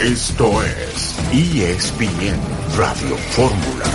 Esto es ESPN Radio Fórmula.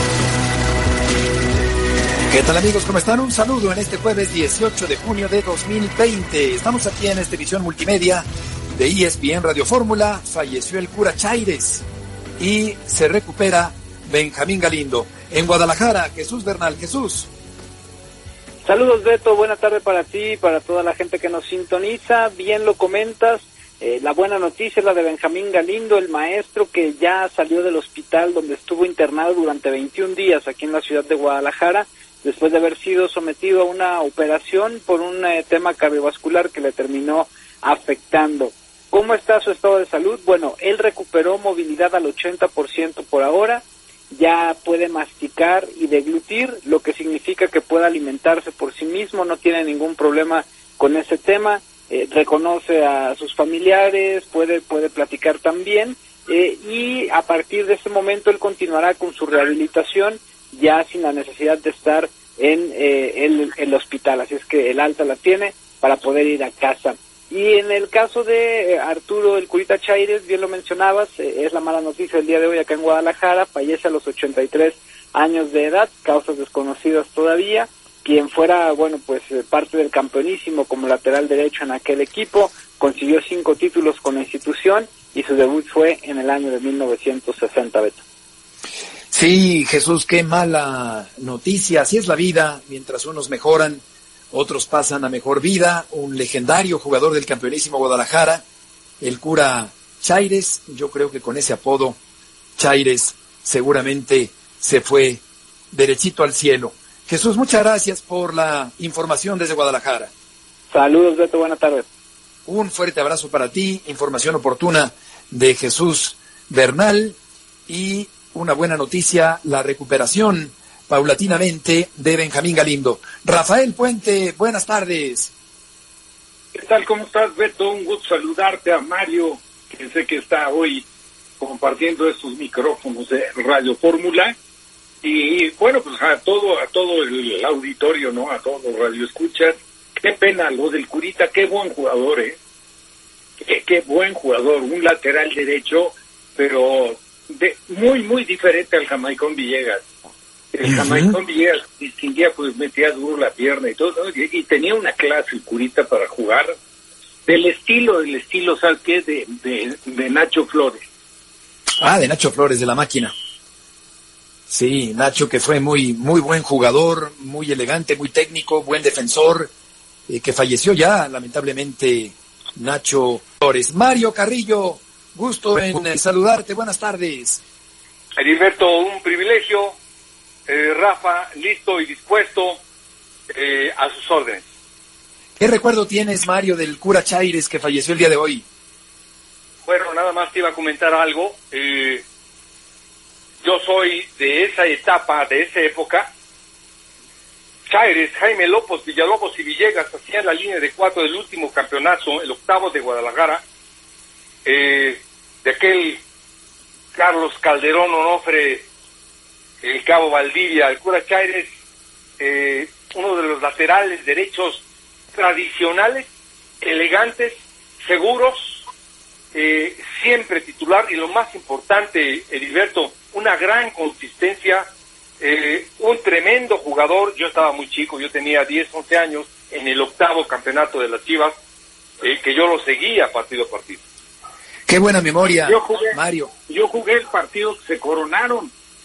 ¿Qué tal, amigos? ¿Cómo están? Un saludo en este jueves 18 de junio de 2020. Estamos aquí en esta edición multimedia de ESPN Radio Fórmula. Falleció el cura Chaires y se recupera Benjamín Galindo. En Guadalajara, Jesús Bernal. Jesús. Saludos, Beto. Buena tarde para ti y para toda la gente que nos sintoniza. Bien lo comentas. La buena noticia es la de Benjamín Galindo, el maestro que ya salió del hospital donde estuvo internado durante 21 días aquí en la ciudad de Guadalajara, después de haber sido sometido a una operación por un tema cardiovascular que le terminó afectando. ¿Cómo está su estado de salud? Bueno, él recuperó movilidad al 80% por ahora, ya puede masticar y deglutir, lo que significa que puede alimentarse por sí mismo, no tiene ningún problema con ese tema. Reconoce a sus familiares, puede platicar también, y a partir de ese momento él continuará con su rehabilitación ya sin la necesidad de estar en el hospital, así es que el alta la tiene para poder ir a casa. Y en el caso de Arturo el Curita Chaires, bien lo mencionabas, es la mala noticia del día de hoy acá en Guadalajara, fallece a los 83 años de edad, causas desconocidas todavía. Quien fuera, parte del campeonísimo como lateral derecho en aquel equipo, consiguió 5 títulos con la institución y su debut fue en el año de 1960, Beto. Sí, Jesús, qué mala noticia. Así es la vida, mientras unos mejoran, otros pasan a mejor vida. Un legendario jugador del campeonísimo Guadalajara, el cura Chaires, yo creo que con ese apodo, Chaires, seguramente se fue derechito al cielo. Jesús, muchas gracias por la información desde Guadalajara. Saludos, Beto, buenas tardes. Un fuerte abrazo para ti, información oportuna de Jesús Bernal y una buena noticia, la recuperación paulatinamente de Benjamín Galindo. Rafael Puente, buenas tardes. ¿Qué tal? ¿Cómo estás, Beto? Un gusto saludarte, a Mario, que sé que está hoy compartiendo estos micrófonos de Radio Fórmula. Y bueno, pues a todo el auditorio, ¿no? A todos los radioescuchas. Qué pena lo del Curita, qué buen jugador, Qué buen jugador, un lateral derecho, pero muy diferente al Jamaicón Villegas. El Jamaicón Villegas distinguía, pues metía duro la pierna y todo, ¿no? Y tenía una clase el Curita para jugar del estilo, ¿sabes qué? De Nacho Flores. Ah, de Nacho Flores, de la máquina. Sí, Nacho, que fue muy buen jugador, muy elegante, muy técnico, buen defensor, que falleció ya, lamentablemente, Nacho Flores. Mario Carrillo, gusto en saludarte, buenas tardes. Heriberto, un privilegio. Rafa, listo y dispuesto a sus órdenes. ¿Qué recuerdo tienes, Mario, del cura Chaires que falleció el día de hoy? Bueno, nada más te iba a comentar algo. Yo soy de esa etapa, de esa época. Chaires, Jaime López, Villalobos y Villegas hacían la línea de 4 del último campeonato, el octavo de Guadalajara, de aquel Carlos Calderón Onofre, el Cabo Valdivia, el cura Chaires, uno de los laterales derechos tradicionales, elegantes, seguros, siempre titular, y lo más importante, Heriberto, una gran consistencia, un tremendo jugador. Yo estaba muy chico, yo tenía 10, 11 años en el octavo campeonato de las Chivas, que yo lo seguía partido a partido. Qué buena memoria, Mario. Yo jugué el partido que se coronaron.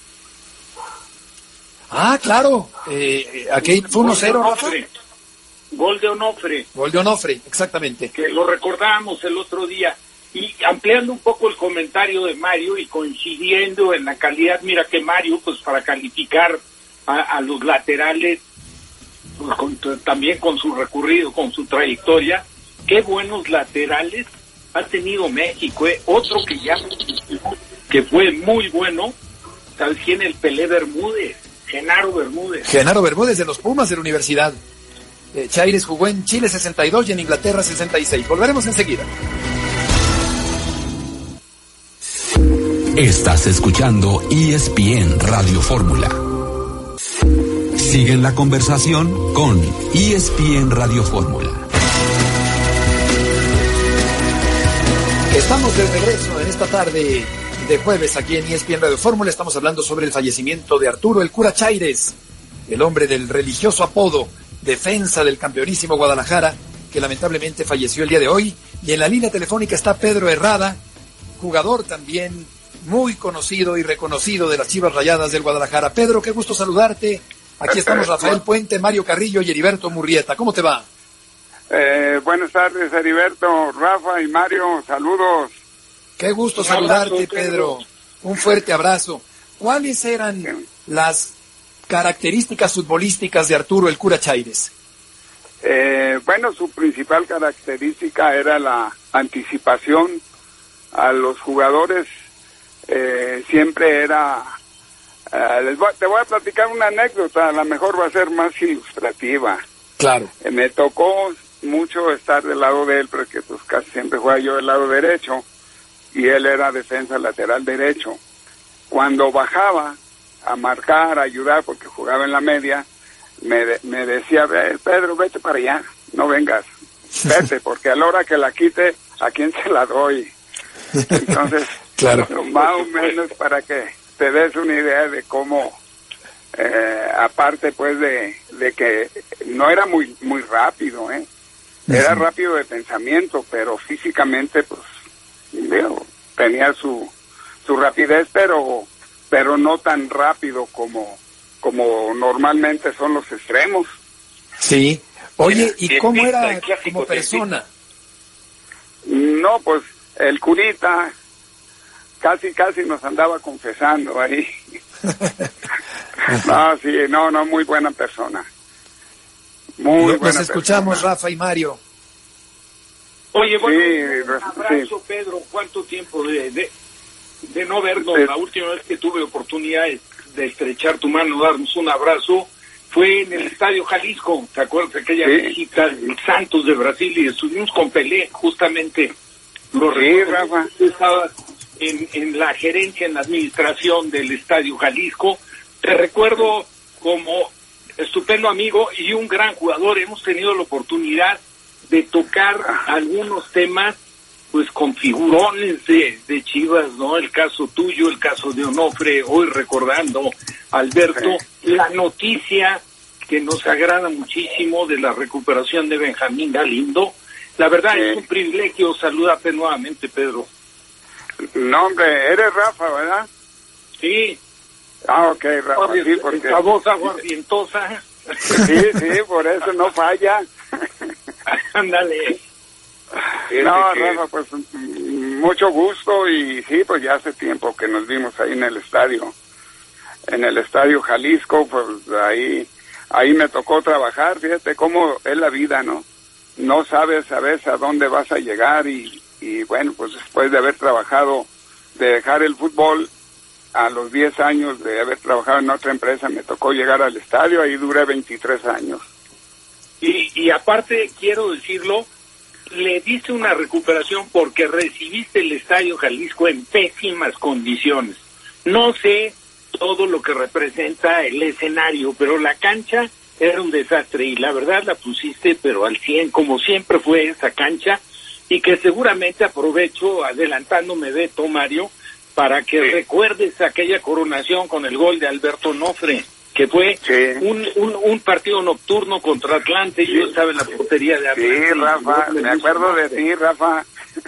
Ah, claro, aquí fue 1-0, Rafa. Gol de Onofre. Gol de Onofre, exactamente. Que lo recordábamos el otro día. Y ampliando un poco el comentario de Mario y coincidiendo en la calidad, mira que Mario, pues para calificar a los laterales, pues también con su recorrido, con su trayectoria, qué buenos laterales ha tenido México, Otro que fue muy bueno, ¿sabes quién? El Pelé Bermúdez, Genaro Bermúdez de los Pumas de la Universidad. Chaires jugó en Chile 62 y en Inglaterra 66. Volveremos enseguida. Estás escuchando ESPN Radio Fórmula. Sigue en la conversación con ESPN Radio Fórmula. Estamos de regreso en esta tarde de jueves aquí en ESPN Radio Fórmula. Estamos hablando sobre el fallecimiento de Arturo el Cura Chaires, el hombre del religioso apodo, defensa del campeonísimo Guadalajara, que lamentablemente falleció el día de hoy. Y en la línea telefónica está Pedro Herrada, jugador también muy conocido y reconocido de las Chivas Rayadas del Guadalajara. Pedro, qué gusto saludarte. Aquí estamos Rafael Puente, Mario Carrillo y Heriberto Murrieta. ¿Cómo te va? Buenas tardes, Heriberto, Rafa y Mario, saludos. Qué gusto saludarte, Pedro. Un fuerte abrazo. ¿Cuáles eran las características futbolísticas de Arturo el Cura Chaires? Bueno, su principal característica era la anticipación a los jugadores. Siempre era... te voy a platicar una anécdota, a lo mejor va a ser más ilustrativa. Claro. Me tocó mucho estar del lado de él, porque pues casi siempre jugaba yo del lado derecho, y él era defensa lateral derecho. Cuando bajaba a marcar, a ayudar, porque jugaba en la media, me decía, Pedro, vete para allá, no vengas, vete, porque a la hora que la quite, ¿a quién se la doy? Entonces, claro. Más o menos para que te des una idea de cómo, aparte pues de que no era muy rápido, era rápido de pensamiento, pero físicamente pues tenía su rapidez, pero no tan rápido como normalmente son los extremos. Sí. Oye, ¿y cómo era como persona? No, pues el curita casi nos andaba confesando ahí. No, sí, no, muy buena persona. Muy buena. Nos escuchamos, persona. Rafa y Mario. Oye, bueno, sí, un abrazo, sí. Pedro. ¿Cuánto tiempo de no vernos? Sí. La última vez que tuve oportunidad de estrechar tu mano, darnos un abrazo, fue en el Estadio Jalisco. ¿Te acuerdas de aquella visita del Santos de Brasil? Y estuvimos con Pelé, justamente. Sí, Rafa. Estaba en la gerencia, en la administración del Estadio Jalisco. Te recuerdo como estupendo amigo y un gran jugador. Hemos tenido la oportunidad de tocar algunos temas pues con figurones de Chivas, ¿no? El caso tuyo, el caso de Onofre, hoy recordando, Alberto, la noticia que nos agrada muchísimo de la recuperación de Benjamín Galindo. La verdad es un privilegio saludarte nuevamente, Pedro. No, hombre, eres Rafa, ¿verdad? Sí. Ah, ok, Rafa, sí, porque... Esa voz aguardientosa. Sí, por eso no falla. Ándale. No, Rafa, pues mucho gusto y sí, pues ya hace tiempo que nos vimos ahí en el estadio Jalisco, pues ahí me tocó trabajar. Fíjate cómo es la vida, ¿no? No sabes a veces a dónde vas a llegar y bueno, pues después de haber trabajado, de dejar el fútbol, a los 10 años de haber trabajado en otra empresa, me tocó llegar al estadio, ahí duré 23 años. Y aparte, quiero decirlo, le diste una recuperación porque recibiste el Estadio Jalisco en pésimas condiciones. No sé todo lo que representa el escenario, pero la cancha era un desastre y la verdad la pusiste pero al 100, como siempre fue esa cancha, y que seguramente aprovecho, adelantándome Beto, Mario, para que recuerdes aquella coronación con el gol de Alberto Onofre, que fue un partido nocturno contra Atlante, y yo estaba en la portería de Atlante. Sí, Rafa, me acuerdo de ti, Rafa.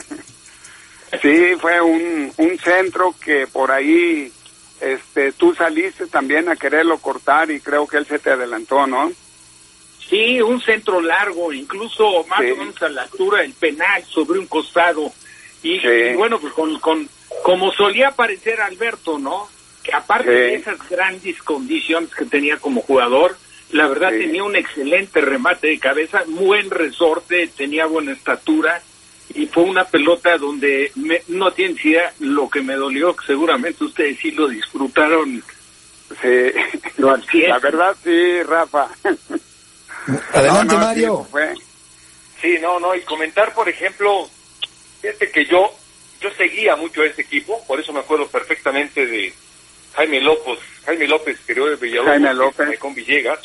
Sí, fue un centro que por ahí tú saliste también a quererlo cortar y creo que él se te adelantó, ¿no? Sí, un centro largo, incluso más o menos a la altura del penal, sobre un costado. Y bueno, pues como solía parecer Alberto, ¿no? Que aparte de esas grandes condiciones que tenía como jugador, la verdad tenía un excelente remate de cabeza, buen resorte, tenía buena estatura, y fue una pelota donde no tienes idea lo que me dolió, que seguramente ustedes sí lo disfrutaron. Sí, la verdad sí, Rafa. Adelante, Mario. Sí, y comentar, por ejemplo, fíjate que yo seguía mucho a ese equipo, por eso me acuerdo perfectamente de Jaime López, que de Villalobos, con Villegas,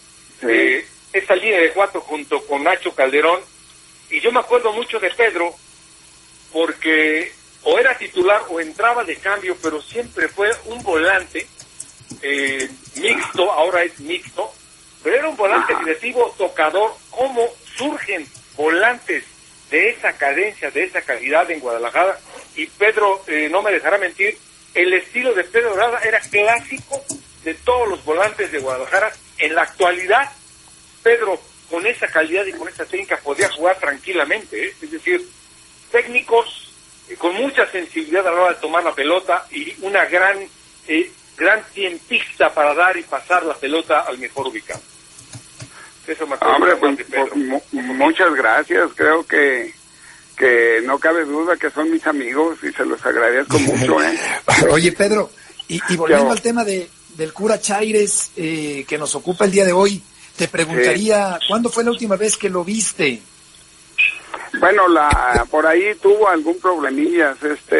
esa línea de 4 junto con Nacho Calderón, y yo me acuerdo mucho de Pedro, porque o era titular o entraba de cambio, pero siempre fue un volante mixto, ahora es mixto, pero era un volante agresivo, tocador. ¿Cómo surgen volantes de esa cadencia, de esa calidad en Guadalajara? Y Pedro no me dejará mentir, el estilo de Pedro Herrada era clásico de todos los volantes de Guadalajara. En la actualidad, Pedro, con esa calidad y con esa técnica, podía jugar tranquilamente, ¿eh? Es decir, técnicos con mucha sensibilidad a la hora de tomar la pelota y una gran tiempista para dar y pasar la pelota al mejor ubicado. Eso me acuerdo. Hombre, pues, muchas gracias. Creo que no cabe duda que son mis amigos y se los agradezco mucho. Oye, Pedro, y volviendo al tema del cura Chaires que nos ocupa el día de hoy, te preguntaría, ¿cuándo fue la última vez que lo viste? Bueno, por ahí tuvo algún problemillas,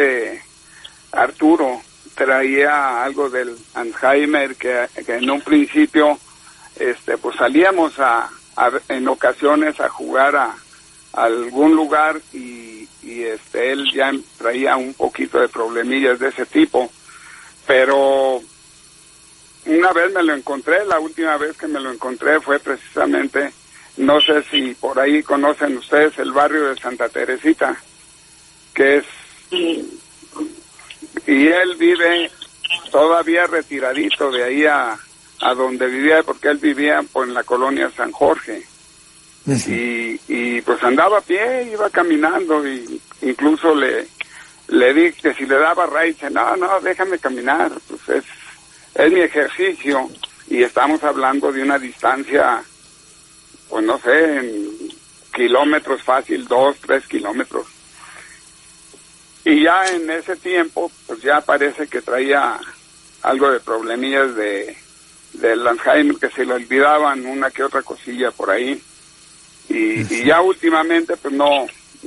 Arturo traía algo del Alzheimer que en un principio, pues salíamos en ocasiones a jugar a algún lugar y él ya traía un poquito de problemillas de ese tipo, pero una vez me lo encontré, la última vez que me lo encontré fue precisamente, no sé si por ahí conocen ustedes el barrio de Santa Teresita, que es, y él vive todavía retiradito de ahí a donde vivía, porque él vivía en la colonia San Jorge. Y pues andaba a pie, iba caminando, y incluso le dije que si le daba raíz, dice, no, déjame caminar, pues es mi ejercicio, y estamos hablando de una distancia, pues no sé, en kilómetros fácil, 2-3 kilómetros. Y ya en ese tiempo, pues ya parece que traía algo de problemillas del Alzheimer, que se le olvidaban una que otra cosilla por ahí. Y ya últimamente pues no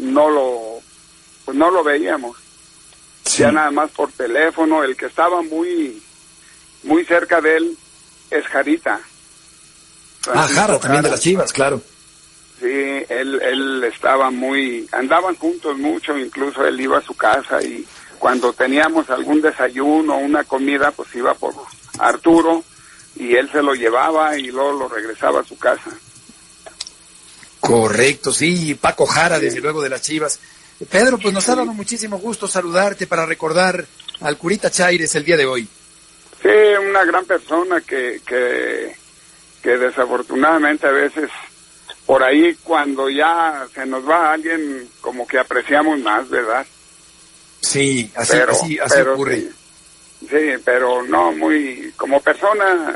lo veíamos. Sí. Ya nada más por teléfono. El que estaba muy cerca de él es Jarita. Jara, también de las Chivas, claro. Sí, él estaba andaban juntos mucho, incluso él iba a su casa, y cuando teníamos algún desayuno o una comida, pues iba por Arturo y él se lo llevaba y luego lo regresaba a su casa. Correcto, sí, Paco Jara, desde luego, de las Chivas. Pedro, pues nos ha dado muchísimo gusto saludarte para recordar al curita Chaires el día de hoy. Sí, una gran persona que desafortunadamente a veces por ahí cuando ya se nos va alguien como que apreciamos más, ¿verdad? Sí, así ocurre. Sí, pero no, como persona,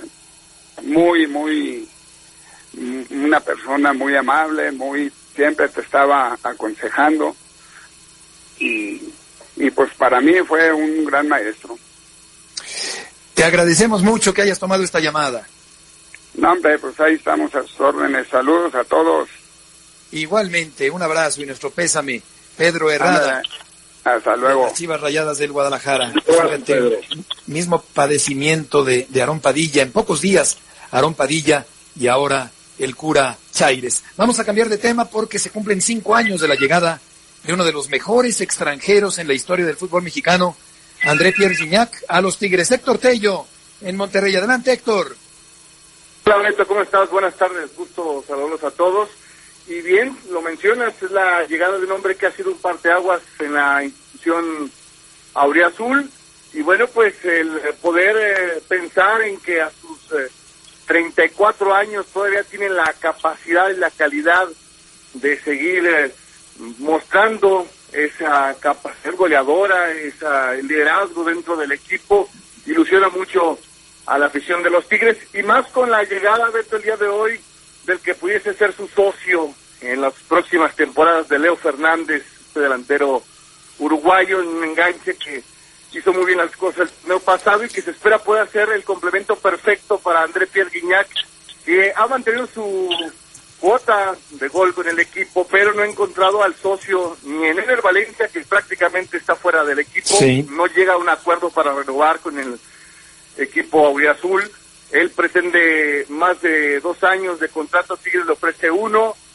una persona muy amable, siempre te estaba aconsejando, y pues para mí fue un gran maestro. Te agradecemos mucho que hayas tomado esta llamada. No, hombre, pues ahí estamos a sus órdenes. Saludos a todos. Igualmente, un abrazo y nuestro pésame. Pedro Herrada. Hasta luego. Las Chivas Rayadas del Guadalajara. El mismo padecimiento de Aarón Padilla. En pocos días, Aarón Padilla, y ahora el cura Chaires. Vamos a cambiar de tema porque se cumplen 5 años de la llegada de uno de los mejores extranjeros en la historia del fútbol mexicano, André Pierre Gignac, a los Tigres. Héctor Tello, en Monterrey. Adelante, Héctor. Hola, Neto, ¿cómo estás? Buenas tardes, gusto saludarlos a todos. Y bien, lo mencionas, es la llegada de un hombre que ha sido un parteaguas en la institución auriazul. Y bueno, pues el poder pensar en que a sus 34 años todavía tiene la capacidad y la calidad de seguir mostrando esa capacidad goleadora, el liderazgo dentro del equipo, ilusiona mucho a la afición de los Tigres, y más con la llegada, Beto, el día de hoy, del que pudiese ser su socio en las próximas temporadas, de Leo Fernández, este delantero uruguayo, en un enganche que hizo muy bien las cosas el torneo pasado y que se espera pueda ser el complemento perfecto para André Pierre Gignac, que ha mantenido su cuota de gol con el equipo, pero no ha encontrado al socio ni en Ener Valencia, que prácticamente está fuera del equipo. Sí. No llega a un acuerdo para renovar con el equipo auriazul. Él pretende más de 2 años de contrato, Tigres le ofrece 1,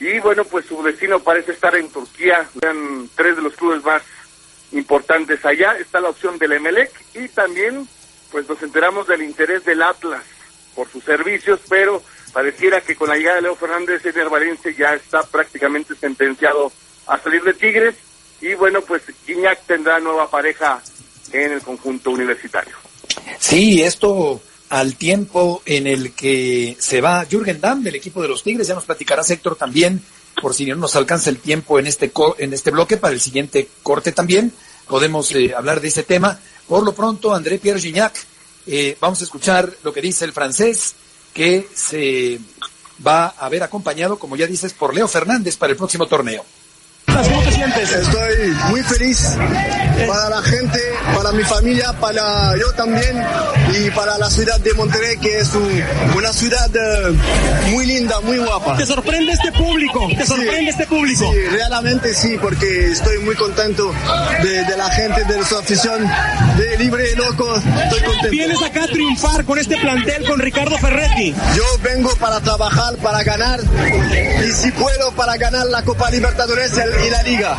y bueno, pues su destino parece estar en Turquía. Eran 3 de los clubes más importantes allá. Está la opción del Emelec y también pues nos enteramos del interés del Atlas por sus servicios, pero pareciera que con la llegada de Leo Fernández, Ener Valencia ya está prácticamente sentenciado a salir de Tigres, y bueno, pues Gignac tendrá nueva pareja en el conjunto universitario. Sí, esto al tiempo en el que se va Jürgen Damm del equipo de los Tigres. Ya nos platicará Héctor también, por si no nos alcanza el tiempo en este bloque, para el siguiente corte también podemos hablar de ese tema. Por lo pronto, André-Pierre Gignac, vamos a escuchar lo que dice el francés, que se va a ver acompañado, como ya dices, por Leo Fernández para el próximo torneo. ¿Cómo te sientes? Estoy muy feliz para la gente, para mi familia, para yo también, y para la ciudad de Monterrey, que es una ciudad muy linda, muy guapa. ¿Te sorprende este público? ¿Te sorprende este público? Sí, realmente sí, porque estoy muy contento de la gente, de su afición, de Libre y Loco. Estoy contento. Vienes acá a triunfar con este plantel, con Ricardo Ferretti. Yo vengo para trabajar, para ganar, y si puedo, para ganar la Copa Libertadores y la Liga.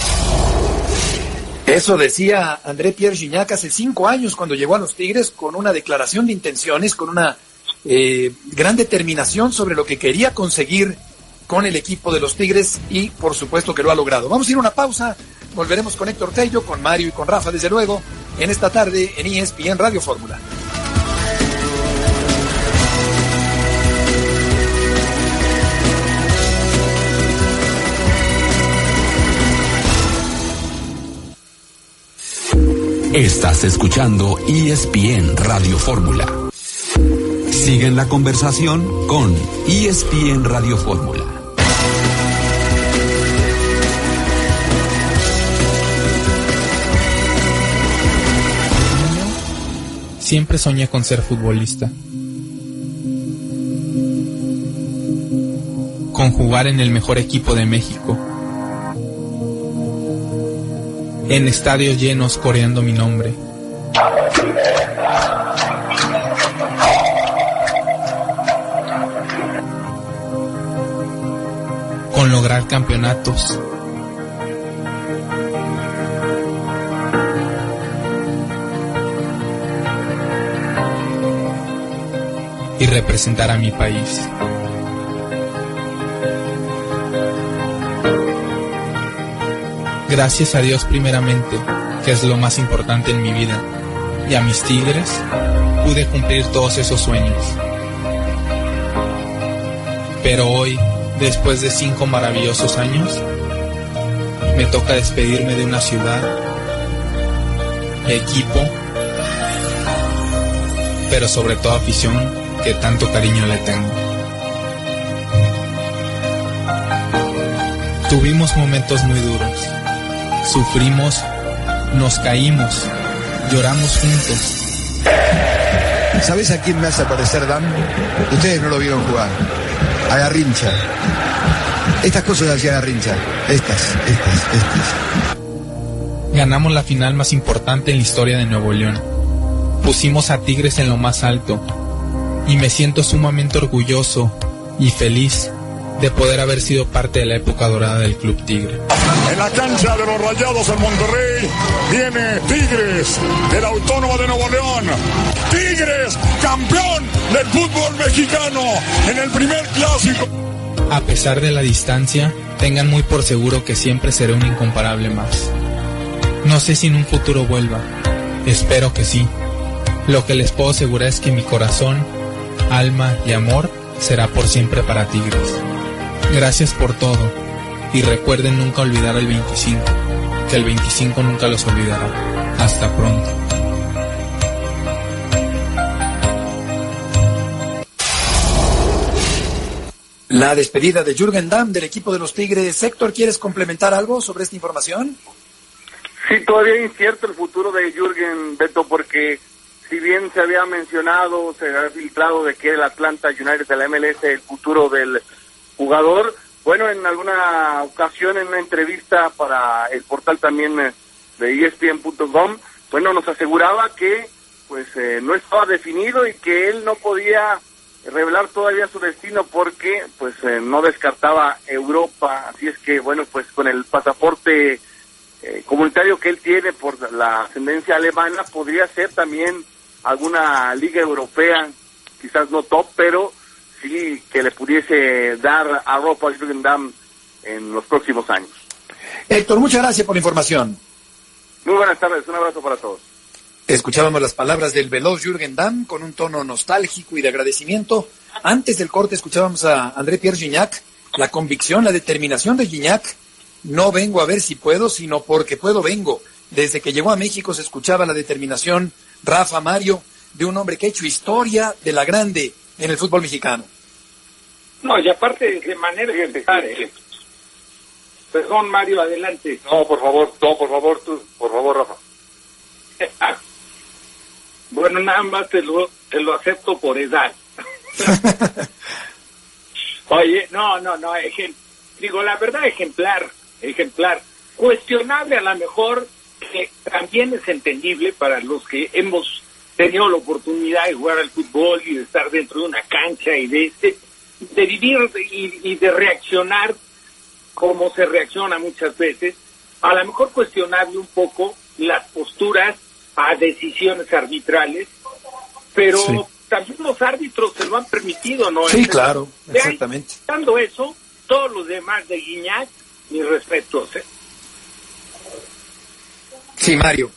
Eso decía André-Pierre Gignac hace 5 años cuando llegó a los Tigres, con una declaración de intenciones, con una gran determinación sobre lo que quería conseguir con el equipo de los Tigres, y por supuesto que lo ha logrado. Vamos a ir a una pausa, volveremos con Héctor Tello, con Mario y con Rafa, desde luego, en esta tarde en ESPN Radio Fórmula. Estás escuchando ESPN Radio Fórmula. Siguen la conversación con ESPN Radio Fórmula. Siempre soñé con ser futbolista, con jugar en el mejor equipo de México, en estadios llenos coreando mi nombre. Con lograr campeonatos. Y representar a mi país. Gracias a Dios primeramente, que es lo más importante en mi vida, y a mis Tigres, pude cumplir todos esos sueños. Pero hoy, después de 5 maravillosos años, me toca despedirme de una ciudad, equipo, pero sobre todo afición que tanto cariño le tengo. Tuvimos momentos muy duros. Sufrimos, nos caímos, lloramos juntos. ¿Sabes a quién me hace parecer Dan? Ustedes no lo vieron jugar. A Garrincha. Estas cosas hacía Garrincha. Estas. Ganamos la final más importante en la historia de Nuevo León. Pusimos a Tigres en lo más alto. Y me siento sumamente orgulloso y feliz de poder haber sido parte de la época dorada del Club Tigre. En la cancha de los Rayados en Monterrey viene Tigres de la Autónoma de Nuevo León. Tigres, campeón del fútbol mexicano en el primer clásico. A pesar de la distancia, tengan muy por seguro que siempre seré un incomparable más. No sé si en un futuro vuelva, espero que sí. Lo que les puedo asegurar es que mi corazón, alma y amor será por siempre para Tigres. Gracias por todo, y recuerden nunca olvidar el 25, que el 25 nunca los olvidará. Hasta pronto. La despedida de Jürgen Damm del equipo de los Tigres. Héctor, ¿quieres complementar algo sobre esta información? Sí, todavía incierto el futuro de Jürgen, Beto, porque si bien se había mencionado, se había filtrado de que el Atlanta United de la MLS el futuro del jugador, bueno, en alguna ocasión en una entrevista para el portal también de ESPN.com, bueno, nos aseguraba que pues no estaba definido y que él no podía revelar todavía su destino porque pues no descartaba Europa, así es que bueno, pues con el pasaporte comunitario que él tiene por la ascendencia alemana, podría ser también alguna liga europea, quizás no top, pero sí que le pudiese dar a Europa Jürgen Damm en los próximos años. Héctor, muchas gracias por la información. Muy buenas tardes, un abrazo para todos. Escuchábamos las palabras del veloz Jürgen Damm con un tono nostálgico y de agradecimiento. Antes del corte escuchábamos a André-Pierre Gignac, la convicción, la determinación de Gignac. No vengo a ver si puedo, sino porque puedo vengo. Desde que llegó a México se escuchaba la determinación, Rafa, Mario, de un hombre que ha hecho historia de la grande en el fútbol mexicano. No, y aparte de manera ejemplar, Perdón, Mario, adelante. No, por favor, Rafa. Bueno, nada más te lo acepto por edad. Oye, no, digo, la verdad, ejemplar. Cuestionable a lo mejor, que también es entendible para los que hemos tenido la oportunidad de jugar al fútbol y de estar dentro de una cancha y de vivir y de reaccionar como se reacciona muchas veces. A lo mejor cuestionable un poco las posturas a decisiones arbitrales, pero sí, también los árbitros se lo han permitido, ¿no? Sí, claro, exactamente. Dando eso, todos los demás de Gignac, mis respetos. Sí, Mario.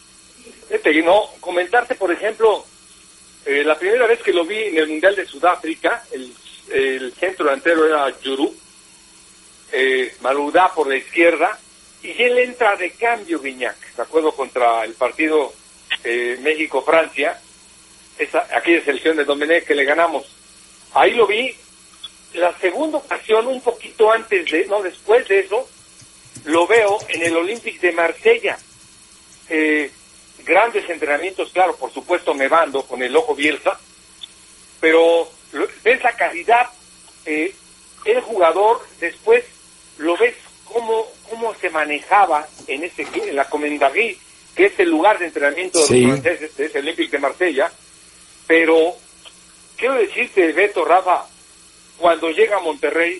Comentarte, por ejemplo, la primera vez que lo vi en el Mundial de Sudáfrica, el centro delantero era Yuru, Maludá por la izquierda, y él entra de cambio, Gignac, ¿de acuerdo? Contra el partido México-Francia, aquella selección de Domenech que le ganamos. Ahí lo vi. La segunda ocasión, un poquito después de eso, lo veo en el Olympique de Marsella. Grandes entrenamientos, claro, por supuesto nevando con el ojo Bielsa, pero ves la calidad, el jugador, después lo ves cómo se manejaba en la Commanderie, que es el lugar de entrenamiento de los franceses, es el Olympique de Marsella. Pero quiero decirte, Beto, Rafa, cuando llega a Monterrey,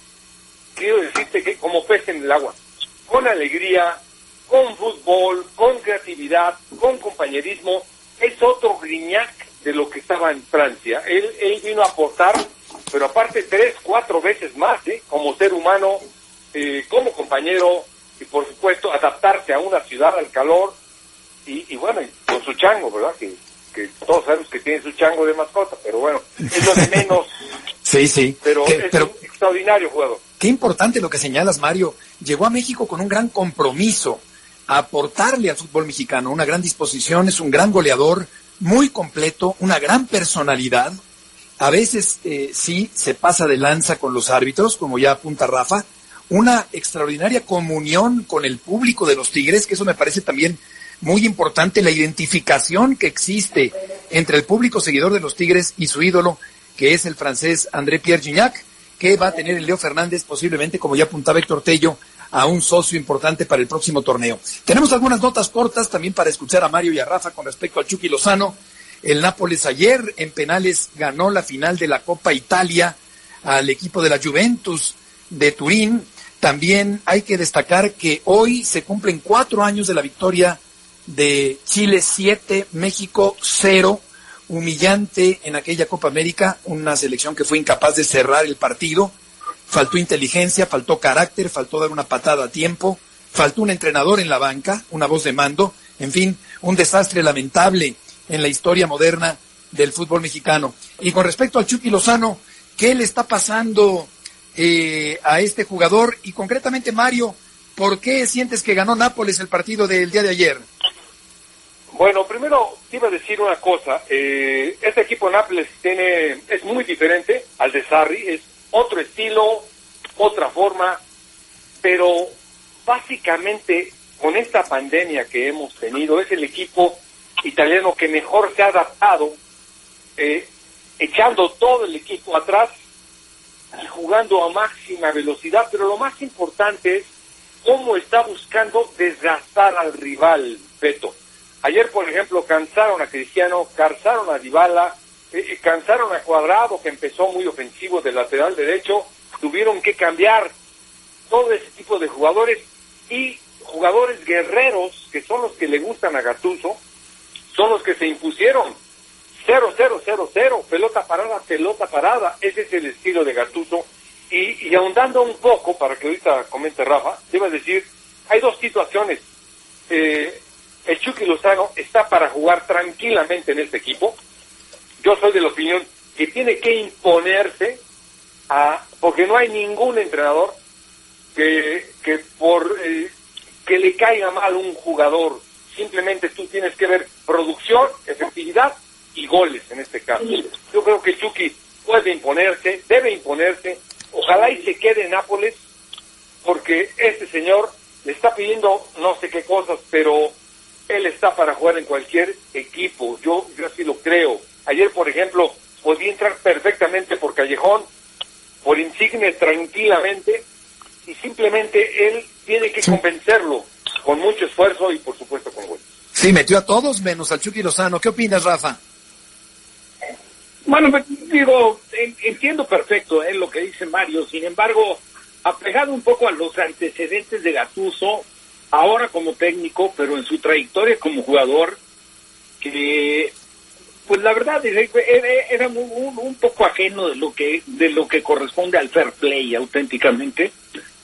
quiero decirte que como pez en el agua, con alegría, con fútbol, con creatividad, con compañerismo, es otro Gignac de lo que estaba en Francia. Él vino a aportar, pero aparte 3-4 veces más, como ser humano, como compañero, y por supuesto adaptarse a una ciudad, al calor, y bueno, con su chango, ¿verdad? Que todos sabemos que tiene su chango de mascota, pero bueno, es lo de menos. Sí. Pero un extraordinario jugador. Qué importante lo que señalas, Mario. Llegó a México con un gran compromiso a aportarle al fútbol mexicano, una gran disposición, es un gran goleador, muy completo, una gran personalidad. A veces sí se pasa de lanza con los árbitros, como ya apunta Rafa. Una extraordinaria comunión con el público de los Tigres, que eso me parece también muy importante, la identificación que existe entre el público seguidor de los Tigres y su ídolo, que es el francés André-Pierre Gignac, que va a tener en Leo Fernández posiblemente, como ya apuntaba Héctor Tello, a un socio importante para el próximo torneo. Tenemos algunas notas cortas también para escuchar a Mario y a Rafa con respecto al Chucky Lozano. El Nápoles ayer en penales ganó la final de la Copa Italia al equipo de la Juventus de Turín. También hay que destacar que hoy se cumplen 4 años de la victoria de Chile 7, México 0, humillante en aquella Copa América, una selección que fue incapaz de cerrar el partido. Faltó inteligencia, faltó carácter, faltó dar una patada a tiempo, faltó un entrenador en la banca, una voz de mando, en fin, un desastre lamentable en la historia moderna del fútbol mexicano. Y con respecto al Chucky Lozano, ¿qué le está pasando a este jugador? Y concretamente, Mario, ¿por qué sientes que ganó Nápoles el partido del día de ayer? Bueno, primero te iba a decir una cosa. Este equipo de Nápoles es muy diferente al de Sarri, es otro estilo, otra forma, pero básicamente con esta pandemia que hemos tenido es el equipo italiano que mejor se ha adaptado, echando todo el equipo atrás y jugando a máxima velocidad, pero lo más importante es cómo está buscando desgastar al rival, Beto. Ayer, por ejemplo, cansaron a Cristiano, cansaron a Dybala, cansaron a Cuadrado, que empezó muy ofensivo del lateral derecho, tuvieron que cambiar todo ese tipo de jugadores, y jugadores guerreros, que son los que le gustan a Gattuso, son los que se impusieron. 0-0-0-0, pelota parada, ese es el estilo de Gattuso. Y ahondando un poco, para que ahorita comente Rafa, te iba a decir, hay dos situaciones. El Chucky Lozano está para jugar tranquilamente en este equipo. Yo soy de la opinión que tiene que imponerse, porque no hay ningún entrenador que por que le caiga mal un jugador. Simplemente tú tienes que ver producción, efectividad y goles en este caso. Yo creo que Chucky puede imponerse, debe imponerse. Ojalá y se quede en Nápoles, porque este señor le está pidiendo no sé qué cosas, pero él está para jugar en cualquier equipo. Yo así lo creo. Ayer, por ejemplo, podía entrar perfectamente por Callejón, por Insigne tranquilamente, y simplemente él tiene que convencerlo con mucho esfuerzo y por supuesto con gol. Sí, metió a todos menos al Chucky Lozano. ¿Qué opinas, Rafa? Bueno, digo, entiendo perfecto lo que dice Mario. Sin embargo, apegado un poco a los antecedentes de Gattuso, ahora como técnico, pero en su trayectoria como jugador, que pues la verdad era un poco ajeno de lo que corresponde al fair play auténticamente,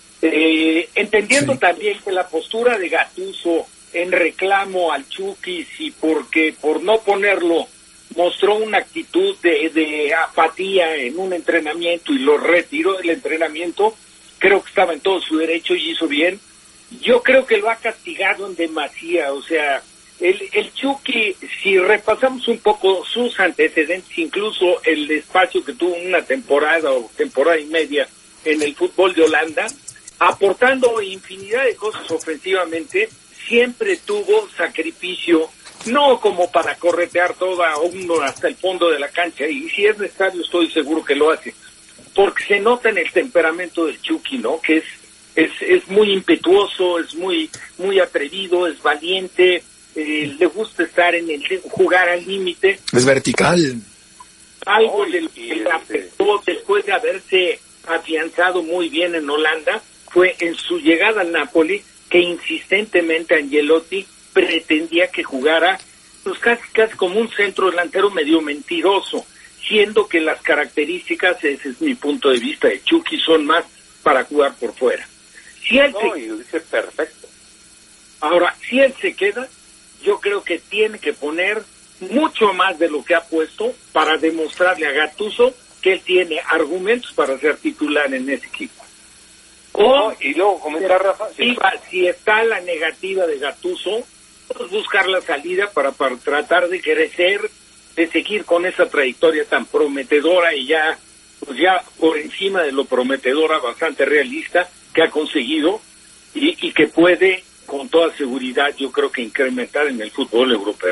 entendiendo también que la postura de Gattuso en reclamo al Chucky, y porque por no ponerlo mostró una actitud de apatía en un entrenamiento y lo retiró del entrenamiento, creo que estaba en todo su derecho y hizo bien. Yo creo que lo ha castigado en demasía. O sea, el Chucky, si repasamos un poco sus antecedentes, incluso el espacio que tuvo una temporada o temporada y media en el fútbol de Holanda, aportando infinidad de cosas ofensivamente, siempre tuvo sacrificio, no como para corretear toda uno hasta el fondo de la cancha, y si es necesario estoy seguro que lo hace, porque se nota en el temperamento del Chucky, ¿no? Que es muy impetuoso, es muy atrevido, es valiente, le gusta estar jugar al límite. Es vertical. Algo de lo que le afectó después de haberse afianzado muy bien en Holanda fue en su llegada al Napoli, que insistentemente Ancelotti pretendía que jugara pues casi como un centro delantero medio mentiroso, siendo que las características, ese es mi punto de vista, de Chucky son más para jugar por fuera. Si él y lo dice perfecto. Ahora, si él se queda, yo creo que tiene que poner mucho más de lo que ha puesto para demostrarle a Gattuso que él tiene argumentos para ser titular en ese equipo. Y luego comentar, Rafa, si está la negativa de Gattuso, pues buscar la salida para tratar de crecer, de seguir con esa trayectoria tan prometedora y ya por encima de lo prometedora, bastante realista, que ha conseguido y que puede con toda seguridad, yo creo que incrementar en el fútbol europeo.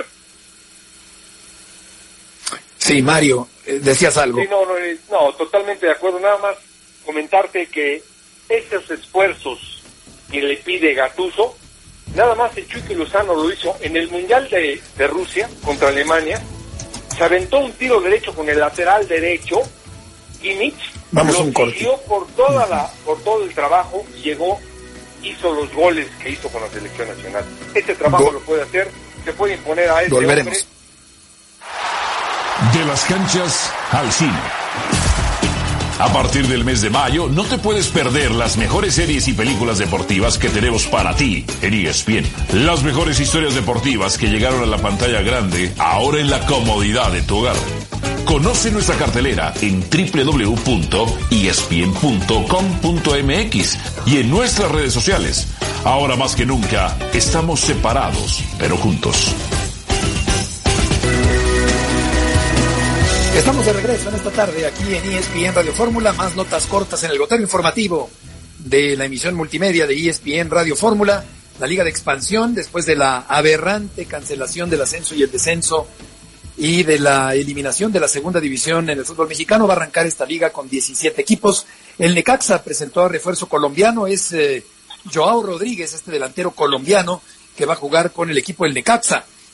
Sí, Mario, decías algo. Sí, no, totalmente de acuerdo. Nada más comentarte que estos esfuerzos que le pide Gattuso, nada más el Chucky Lozano lo hizo en el Mundial de Rusia contra Alemania. Se aventó un tiro derecho con el lateral derecho, Kimmich, lo siguió por todo el trabajo, hizo los goles que hizo con la selección nacional. Este trabajo lo puede hacer, se puede imponer a este Volveremos. hombre. De las canchas al cine. A partir del mes de mayo, no te puedes perder las mejores series y películas deportivas que tenemos para ti en ESPN. Las mejores historias deportivas que llegaron a la pantalla grande, ahora en la comodidad de tu hogar. Conoce nuestra cartelera en www.espn.com.mx y en nuestras redes sociales. Ahora más que nunca, estamos separados, pero juntos. Estamos de regreso en esta tarde aquí en ESPN Radio Fórmula, más notas cortas en el gotero informativo de la emisión multimedia de ESPN Radio Fórmula. La Liga de Expansión, después de la aberrante cancelación del ascenso y el descenso y de la eliminación de la segunda división en el fútbol mexicano, va a arrancar esta liga con 17 equipos. El Necaxa presentó a refuerzo colombiano, es Joao Rodríguez, este delantero colombiano que va a jugar con el equipo del Necaxa.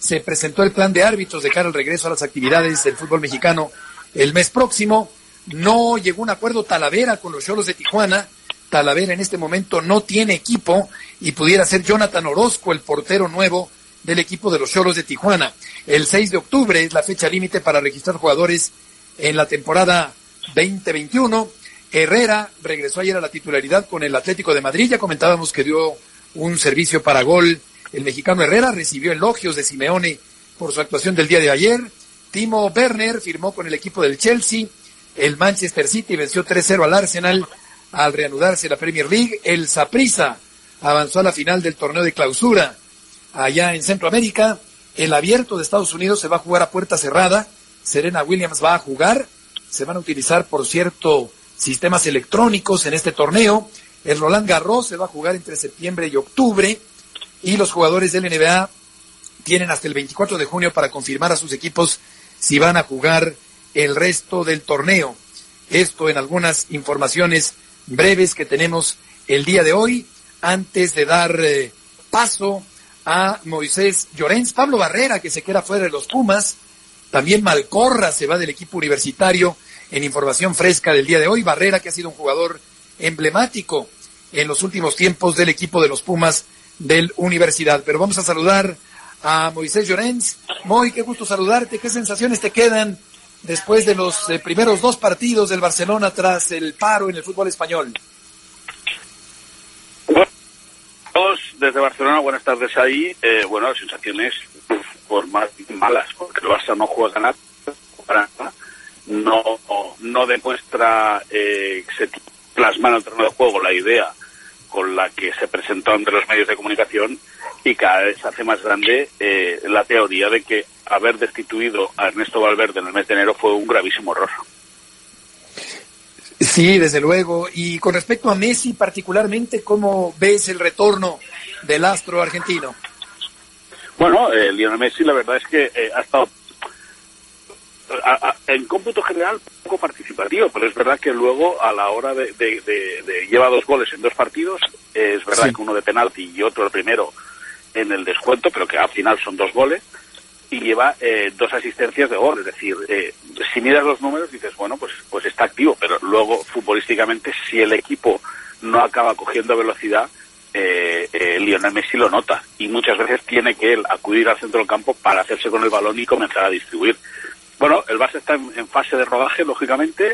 se presentó el plan de árbitros de cara al regreso a las actividades del fútbol mexicano el mes próximo. No llegó a un acuerdo Talavera con los Xolos de Tijuana. Talavera en este momento no tiene equipo y pudiera ser Jonathan Orozco el portero nuevo del equipo de los Xolos de Tijuana. El 6 de octubre es la fecha límite para registrar jugadores en la temporada 2021. Herrera regresó ayer a la titularidad con el Atlético de Madrid. Ya comentábamos que dio un servicio para gol. El mexicano Herrera recibió elogios de Simeone por su actuación del día de ayer. Timo Werner firmó con el equipo del Chelsea. El Manchester City venció 3-0 al Arsenal al reanudarse la Premier League. El Saprissa avanzó a la final del torneo de clausura allá en Centroamérica. El Abierto de Estados Unidos se va a jugar a puerta cerrada. Serena Williams va a jugar. Se van a utilizar, por cierto, sistemas electrónicos en este torneo. El Roland Garros se va a jugar entre septiembre y octubre. Y los jugadores del NBA tienen hasta el 24 de junio para confirmar a sus equipos si van a jugar el resto del torneo. Esto en algunas informaciones breves que tenemos el día de hoy, antes de dar paso a Moisés Llorens. Pablo Barrera, que se queda fuera de los Pumas. También Malcorra se va del equipo universitario en información fresca del día de hoy. Barrera, que ha sido un jugador emblemático en los últimos tiempos del equipo de los Pumas del Universidad. Pero vamos a saludar a Moisés Llorens. Moy, qué gusto saludarte. ¿Qué sensaciones te quedan después de los primeros 2 partidos del Barcelona tras el paro en el fútbol español? Todos desde Barcelona, buenas tardes ahí. Bueno, las sensaciones por más malas, porque el Barça no juega a nada, no demuestra que se plasma en el terreno de juego la idea con la que se presentó ante los medios de comunicación, y cada vez se hace más grande la teoría de que haber destituido a Ernesto Valverde en el mes de enero fue un gravísimo error. Sí, desde luego. Y con respecto a Messi particularmente, ¿cómo ves el retorno del astro argentino? Bueno, Lionel Messi la verdad es que ha estado en cómputo general poco participativo, pero es verdad que luego a la hora de lleva 2 goles en 2 partidos, es verdad que uno de penalti y otro el primero en el descuento, pero que al final son 2 goles, y lleva 2 asistencias de gol. Es decir, si miras los números dices, bueno, pues está activo, pero luego futbolísticamente si el equipo no acaba cogiendo velocidad, Lionel Messi lo nota, y muchas veces tiene que él acudir al centro del campo para hacerse con el balón y comenzar a distribuir. Bueno, el Barça está en fase de rodaje, lógicamente.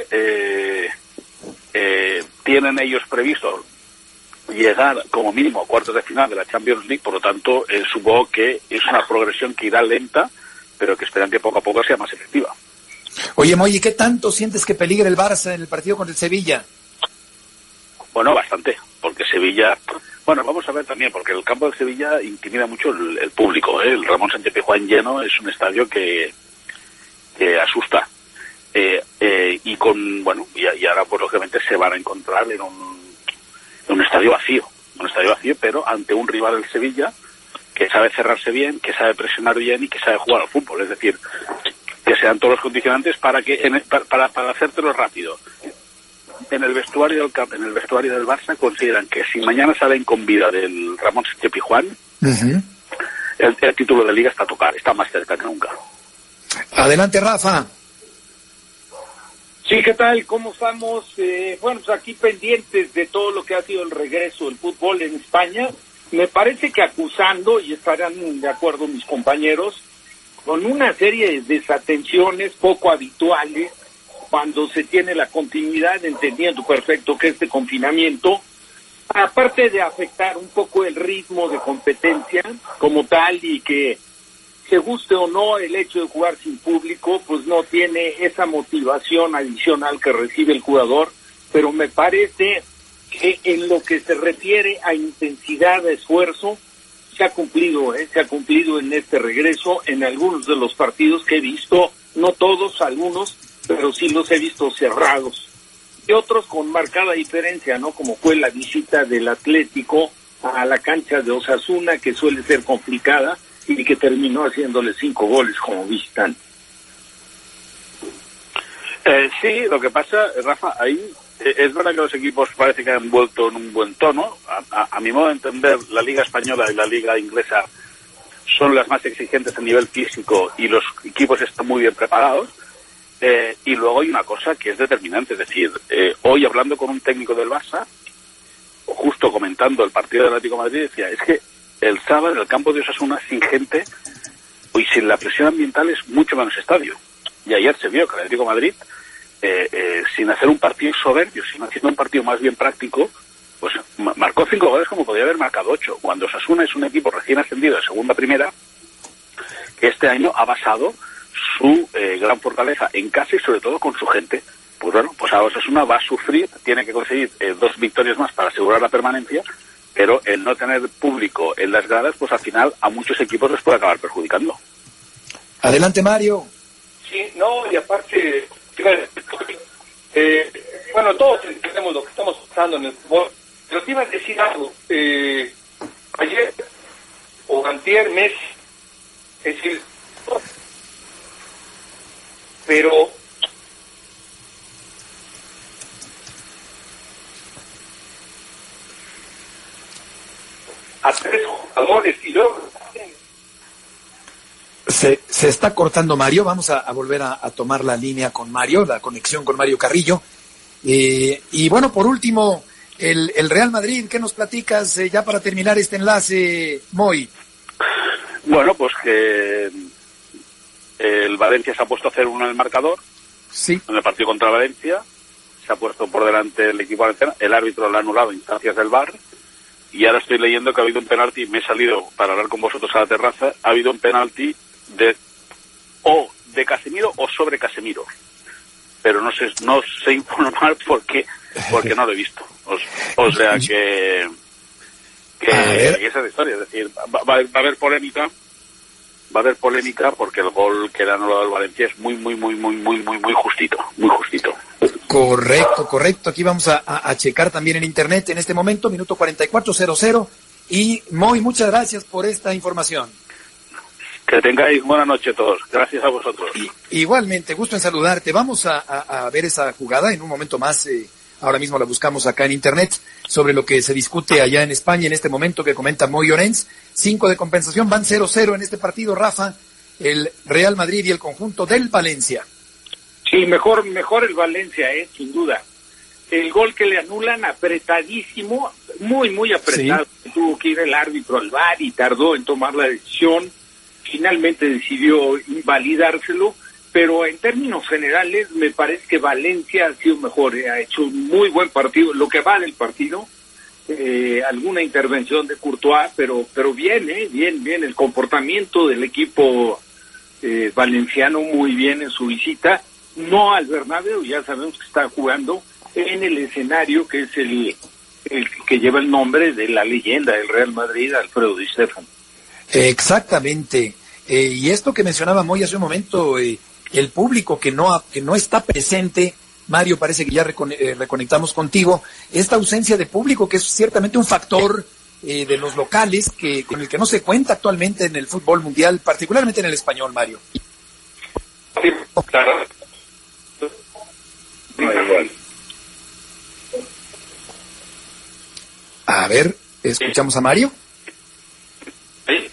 Tienen ellos previsto llegar como mínimo a cuartos de final de la Champions League, por lo tanto, supongo que es una progresión que irá lenta, pero que esperan que poco a poco sea más efectiva. Oye, Moy, ¿qué tanto sientes que peligra el Barça en el partido contra el Sevilla? Bueno, bastante, porque Sevilla... Bueno, vamos a ver también, porque el campo de Sevilla intimida mucho el público, ¿eh? El Ramón Sánchez Pizjuán lleno es un estadio que asusta. Y con, bueno, y ahora pues lógicamente se van a encontrar en un estadio vacío, pero ante un rival del Sevilla que sabe cerrarse bien, que sabe presionar bien y que sabe jugar al fútbol. Es decir, que sean todos los condicionantes para que para hacértelo rápido. En el vestuario del Barça consideran que si mañana salen con vida del Ramón Sánchez Pizjuán, el título de Liga está a tocar, está más cerca que nunca. Adelante, Rafa. Sí, ¿qué tal? ¿Cómo estamos? Bueno, pues aquí pendientes de todo lo que ha sido el regreso del fútbol en España. Me parece que acusando, y estarán de acuerdo mis compañeros, con una serie de desatenciones poco habituales cuando se tiene la continuidad, entendiendo perfecto que este confinamiento, aparte de afectar un poco el ritmo de competencia como tal, y que se guste o no el hecho de jugar sin público, pues no tiene esa motivación adicional que recibe el jugador, pero me parece que en lo que se refiere a intensidad de esfuerzo, se ha cumplido en este regreso en algunos de los partidos que he visto, no todos, algunos, pero sí los he visto cerrados, y otros con marcada diferencia, ¿no? Como fue la visita del Atlético a la cancha de Osasuna, que suele ser complicada, y que terminó haciéndole 5 goles como visitante. Sí, lo que pasa, Rafa, ahí es verdad que los equipos parece que han vuelto en un buen tono. A mi modo de entender, la Liga Española y la Liga Inglesa son las más exigentes a nivel físico y los equipos están muy bien preparados. Y luego hay una cosa que es determinante, es decir, hoy hablando con un técnico del Barça, justo comentando el partido del Atlético de Madrid, decía, es que el sábado en el campo de Osasuna sin gente y sin la presión ambiental es mucho menos estadio. Y ayer se vio que el Atlético de Madrid, sin hacer un partido soberbio, sino haciendo un partido más bien práctico, pues marcó 5 goles como podría haber marcado 8. Cuando Osasuna es un equipo recién ascendido de segunda a primera, que este año ha basado su gran fortaleza en casa y sobre todo con su gente. Pues bueno, pues ahora Osasuna va a sufrir, tiene que conseguir 2 victorias más para asegurar la permanencia, pero el no tener público en las gradas, pues al final a muchos equipos les puede acabar perjudicando. Adelante, Mario. Sí, no, y aparte, bueno, todos entendemos lo que estamos pasando en el fútbol, pero te iba a decir algo. Ayer, o antier, Messi, es decir, pero a 3 jugadores y luego se está cortando Mario. Vamos a volver a tomar la línea con Mario, la conexión con Mario Carrillo. Y bueno, por último, el Real Madrid, ¿qué nos platicas ya para terminar este enlace, Moy? Bueno, pues que el Valencia se ha puesto a 0-1 en el marcador. Sí. En el partido contra Valencia se ha puesto por delante el equipo valenciano. El árbitro lo ha anulado en instancias del VAR. Y ahora estoy leyendo que ha habido un penalti. Me he salido para hablar con vosotros a la terraza. Ha habido un penalti de Casemiro o sobre Casemiro. Pero no sé informar porque no lo he visto. O sea que esa es la historia. Es decir, va a haber polémica. Va a haber polémica porque el gol que le ha anulado al Valencia es muy justito. Muy justito. Correcto. Aquí vamos a checar también en internet en este momento, minuto 44:00. Y Moy, muchas gracias por esta información. Que tengáis buena noche todos. Gracias a vosotros. Igualmente, gusto en saludarte. Vamos a ver esa jugada en un momento más. Ahora mismo la buscamos acá en internet sobre lo que se discute allá en España en este momento que comenta Moy Llorens. 5 de compensación, van 0-0 en este partido, Rafa, el Real Madrid y el conjunto del Valencia. Sí, mejor el Valencia, sin duda. El gol que le anulan apretadísimo, muy apretado. Sí. Tuvo que ir el árbitro al VAR y tardó en tomar la decisión. Finalmente decidió invalidárselo, pero en términos generales me parece que Valencia ha sido mejor, ha hecho un muy buen partido, lo que va del partido, alguna intervención de Courtois, pero bien, el comportamiento del equipo valenciano muy bien en su visita, no al Bernabéu, ya sabemos que está jugando en el escenario que es el que lleva el nombre de la leyenda del Real Madrid, Alfredo Di Stéfano. Exactamente, y esto que mencionaba Moy hace un momento, el público que no está presente, Mario, parece que ya reconectamos contigo, esta ausencia de público que es ciertamente un factor de los locales con el que no se cuenta actualmente en el fútbol mundial, particularmente en el español, Mario. Sí, claro. No, igual. A ver, ¿escuchamos a Mario? ¿Sí?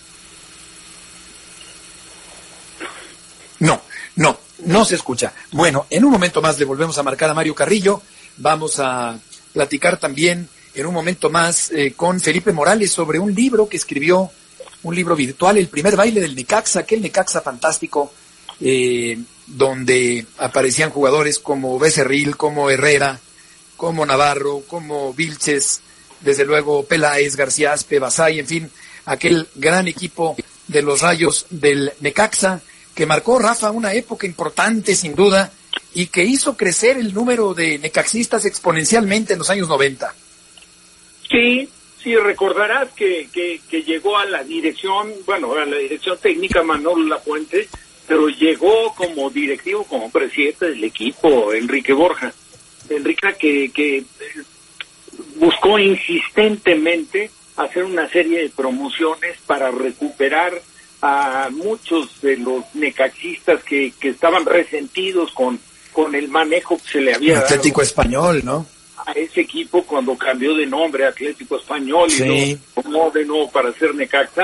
No se escucha. Bueno, en un momento más le volvemos a marcar a Mario Carrillo. Vamos a platicar también en un momento más con Felipe Morales sobre un libro que escribió, un libro virtual, El primer baile del Necaxa, aquel Necaxa fantástico, donde aparecían jugadores como Becerril, como Herrera, como Navarro, como Vilches, desde luego Peláez, García Aspe, Basay, en fin, aquel gran equipo de los Rayos del Necaxa, que marcó, Rafa, una época importante sin duda y que hizo crecer el número de necaxistas exponencialmente en los años 90. Sí, recordarás que llegó a la dirección técnica Manolo Lafuente, pero llegó como directivo, como presidente del equipo, Enrique Borja. Enrique que buscó insistentemente hacer una serie de promociones para recuperar a muchos de los necaxistas que estaban resentidos con el manejo que se le había dado Atlético Español, ¿no? A ese equipo cuando cambió de nombre Atlético Español y lo tomó de nuevo para ser Necaxa.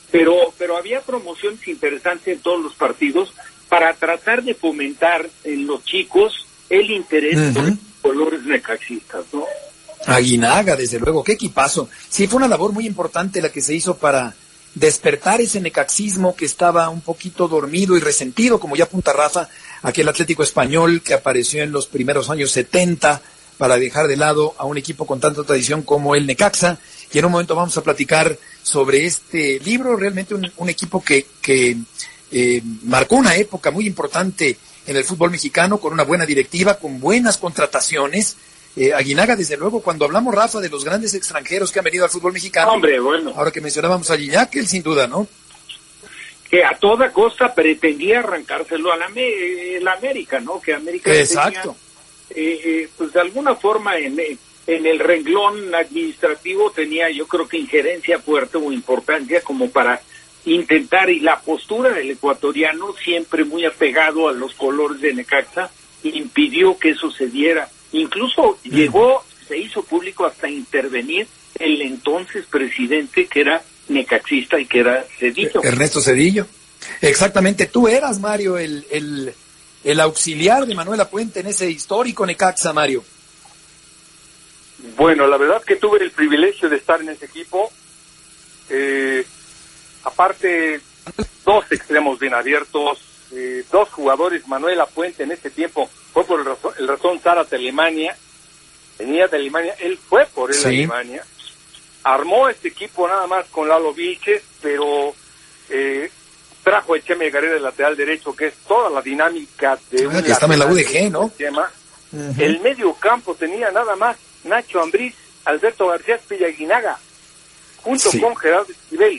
pero había promociones interesantes en todos los partidos para tratar de fomentar en los chicos el interés por los colores necaxistas, ¿no? Aguinaga, desde luego, qué equipazo. Sí, fue una labor muy importante la que se hizo para despertar ese necaxismo que estaba un poquito dormido y resentido, como ya apunta Rafa, aquel Atlético Español que apareció en los primeros años 70 para dejar de lado a un equipo con tanta tradición como el Necaxa. Y en un momento vamos a platicar sobre este libro, realmente un equipo que marcó una época muy importante en el fútbol mexicano, con una buena directiva, con buenas contrataciones. Aguinaga, desde luego, cuando hablamos, Rafa, de los grandes extranjeros que han venido al fútbol mexicano, hombre, bueno, ahora que mencionábamos a Gignac, él sin duda, ¿no? Que a toda costa pretendía arrancárselo a la América, ¿no? Que América exacto. Tenía, pues de alguna forma en el renglón administrativo tenía, yo creo que injerencia fuerte o importancia como para intentar, y la postura del ecuatoriano, siempre muy apegado a los colores de Necaxa, impidió que eso se diera. Incluso se hizo público hasta intervenir el entonces presidente, que era necaxista y que era Zedillo. Ernesto Zedillo. Exactamente, tú eras, Mario, el auxiliar de Manuel Lapuente en ese histórico Necaxa, Mario. Bueno, la verdad que tuve el privilegio de estar en ese equipo. Aparte, dos extremos bien abiertos, dos jugadores. Manuel Lapuente en ese tiempo fue por el razón Zárate, Alemania, venía de Alemania, él fue por él a Alemania, armó este equipo nada más con Lalo Vilches, pero trajo a Cheme Gareda, el lateral derecho, que es toda la dinámica de un que estaba en la UDG, ¿no? El medio campo tenía nada más Nacho Ambriz, Alberto García Aguinaga, junto con Gerardo Esquivel.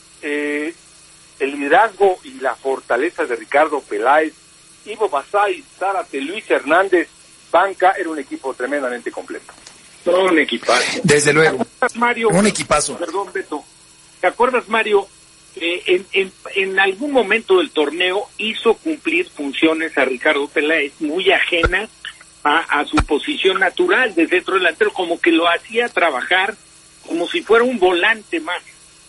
El liderazgo y la fortaleza de Ricardo Peláez, Ivo Basay, Zárate, Luis Hernández, banca, era un equipo tremendamente completo. Todo un equipazo. Desde luego. ¿Te acuerdas, Mario? Un equipazo. Perdón, Beto. ¿Te acuerdas, Mario? En algún momento del torneo hizo cumplir funciones a Ricardo Peláez muy ajenas a su posición natural de centro delantero, como que lo hacía trabajar como si fuera un volante más.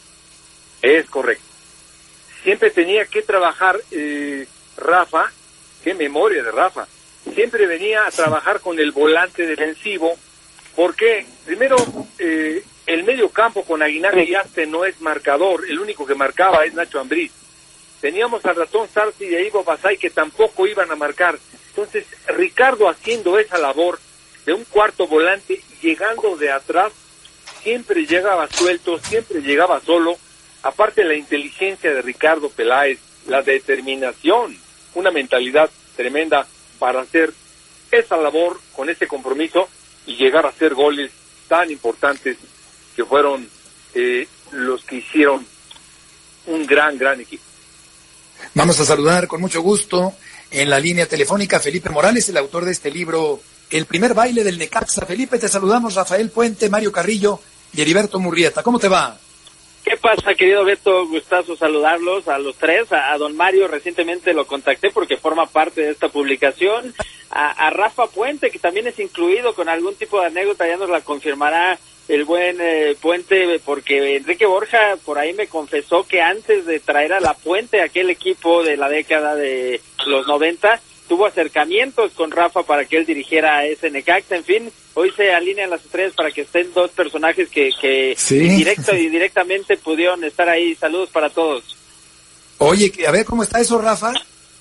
Es correcto. Siempre tenía que trabajar Rafa, qué memoria de Rafa, siempre venía a trabajar con el volante defensivo, porque primero el medio campo con Aguinaga y Aste no es marcador, el único que marcaba es Nacho Ambriz. Teníamos al ratón Sarci y a Ivo Basay que tampoco iban a marcar. Entonces Ricardo, haciendo esa labor de un cuarto volante, llegando de atrás, siempre llegaba suelto, siempre llegaba solo. Aparte, la inteligencia de Ricardo Peláez, la determinación, una mentalidad tremenda para hacer esa labor con ese compromiso y llegar a hacer goles tan importantes que fueron los que hicieron un gran equipo. Vamos a saludar con mucho gusto en la línea telefónica a Felipe Morales, el autor de este libro, El primer baile del Necaxa. Felipe, te saludamos. Rafael Puente, Mario Carrillo y Heriberto Murrieta. ¿Cómo te va? ¿Qué pasa, querido Beto? Gustazo saludarlos a los tres. A don Mario recientemente lo contacté porque forma parte de esta publicación. A Rafa Puente, que también es incluido con algún tipo de anécdota, ya nos la confirmará el buen Puente, porque Enrique Borja por ahí me confesó que antes de traer a La Puente, aquel equipo de la década de los 90, tuvo acercamientos con Rafa para que él dirigiera a ese Necaxa. En fin, hoy se alinean las estrellas para que estén dos personajes que directo y directamente pudieron estar ahí. Saludos para todos. Oye, a ver, ¿cómo está eso, Rafa?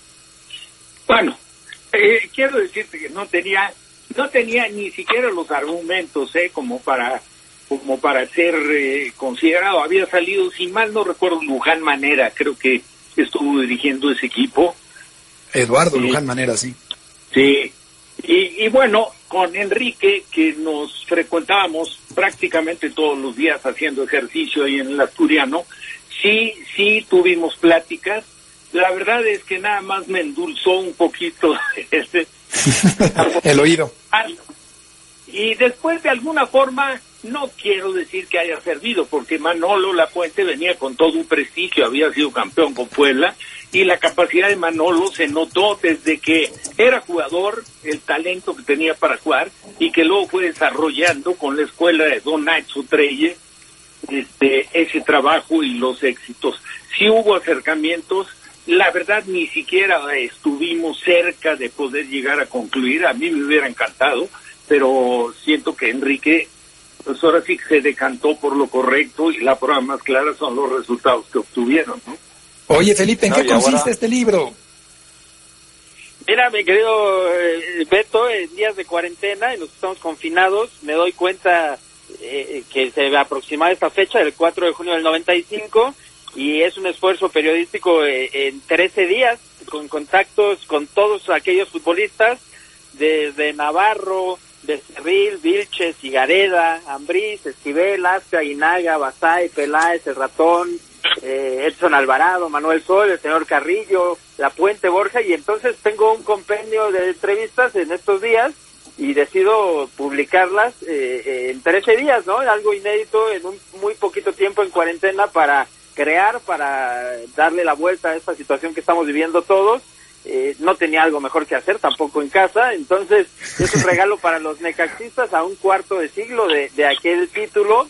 Bueno, quiero decirte que no tenía ni siquiera los argumentos, como para ser considerado. Había salido, si mal no recuerdo, Luján Manera, creo que estuvo dirigiendo ese equipo. Eduardo Luján Manera, sí. Sí, y bueno, con Enrique, que nos frecuentábamos prácticamente todos los días haciendo ejercicio ahí en el Asturiano, sí tuvimos pláticas. La verdad es que nada más me endulzó un poquito el oído. Y después, de alguna forma, no quiero decir que haya servido, porque Manolo Lapuente venía con todo un prestigio, había sido campeón con Puebla, y la capacidad de Manolo se notó desde que era jugador, el talento que tenía para jugar, y que luego fue desarrollando con la escuela de Don Nacho Trelle, ese trabajo y los éxitos. Sí hubo acercamientos, la verdad ni siquiera estuvimos cerca de poder llegar a concluir. A mí me hubiera encantado, pero siento que Enrique, pues ahora sí que se decantó por lo correcto, y la prueba más clara son los resultados que obtuvieron, ¿no? Oye, Felipe, ¿en qué consiste este libro? Mira, mi querido Beto, en días de cuarentena, en los que estamos confinados, me doy cuenta que se aproxima esta fecha, del 4 de junio del 95, y es un esfuerzo periodístico en 13 días, con contactos con todos aquellos futbolistas, desde Navarro, Becerril, Vilches, Higareda, Ambriz, Esquivel, Asca, Aguinaga, Basay, Peláez, El Ratón, Edson Alvarado, Manuel Sol, el señor Carrillo, Lapuente, Borja, y entonces tengo un compendio de entrevistas en estos días y decido publicarlas en 13 días, ¿no? Algo inédito en un muy poquito tiempo en cuarentena para darle la vuelta a esta situación que estamos viviendo todos. No tenía algo mejor que hacer, tampoco en casa, entonces es un regalo para los necaxistas a un cuarto de siglo de aquel título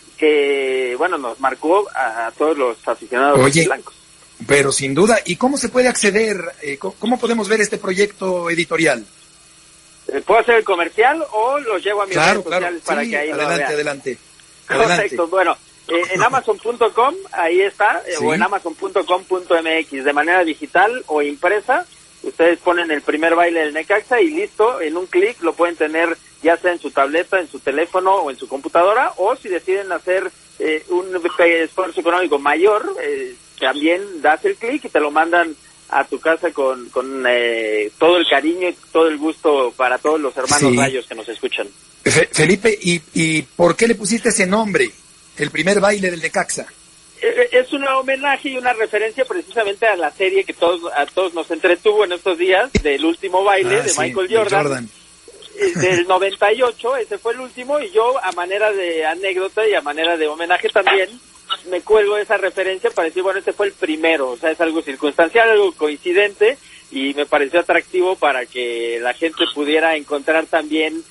que, bueno, nos marcó a todos los aficionados blancos. Pero sin duda, ¿y cómo se puede acceder? ¿Cómo podemos ver este proyecto editorial? ¿Puedo hacer el comercial o los llevo a mis redes sociales para que ahí lo vean? Adelante. Correcto, bueno, en Amazon.com, ahí está, o en Amazon.com.mx, de manera digital o impresa. Ustedes ponen el primer baile del Necaxa y listo, en un clic lo pueden tener ya sea en su tableta, en su teléfono o en su computadora, o si deciden hacer un esfuerzo económico mayor, también das el clic y te lo mandan a tu casa con todo el cariño y todo el gusto para todos los hermanos rayos que nos escuchan. Felipe, ¿y por qué le pusiste ese nombre, el primer baile del Necaxa? Es un homenaje y una referencia precisamente a la serie que a todos nos entretuvo en estos días, del último baile de Michael Jordan. Del 98, ese fue el último, y yo, a manera de anécdota y a manera de homenaje también, me cuelgo esa referencia para decir, bueno, este fue el primero, o sea, es algo circunstancial, algo coincidente, y me pareció atractivo para que la gente pudiera encontrar también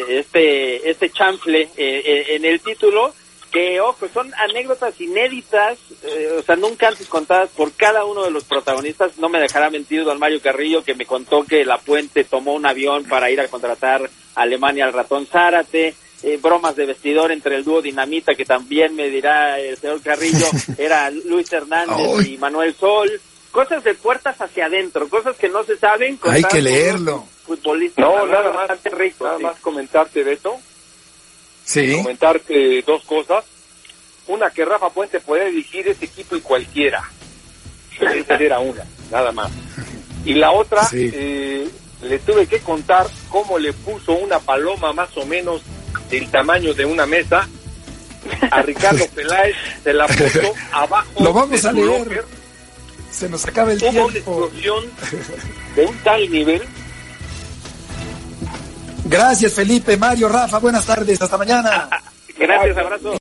este chanfle en el título, que, ojo, son anécdotas inéditas, o sea, nunca antes contadas por cada uno de los protagonistas. No me dejará mentir don Mario Carrillo, que me contó que Lapuente tomó un avión para ir a contratar a Alemania al Ratón Zárate, bromas de vestidor entre el dúo Dinamita, que también me dirá el señor Carrillo, era Luis Hernández y Manuel Sol, cosas de puertas hacia adentro, cosas que no se saben. Hay que leerlo. Futbolistas. No, nada más comentarte, Beto. Sí. Comentarte dos cosas. Una, que Rafa Puente podía dirigir ese equipo y cualquiera. Esa era una, nada más. Y la otra, le tuve que contar cómo le puso una paloma más o menos del tamaño de una mesa a Ricardo Peláez, se la puso abajo. Lo vamos a leer. Locker. Se nos acaba el Hubo tiempo. una explosión de un tal nivel. Gracias, Felipe, Mario, Rafa, buenas tardes, hasta mañana. Gracias, abrazo.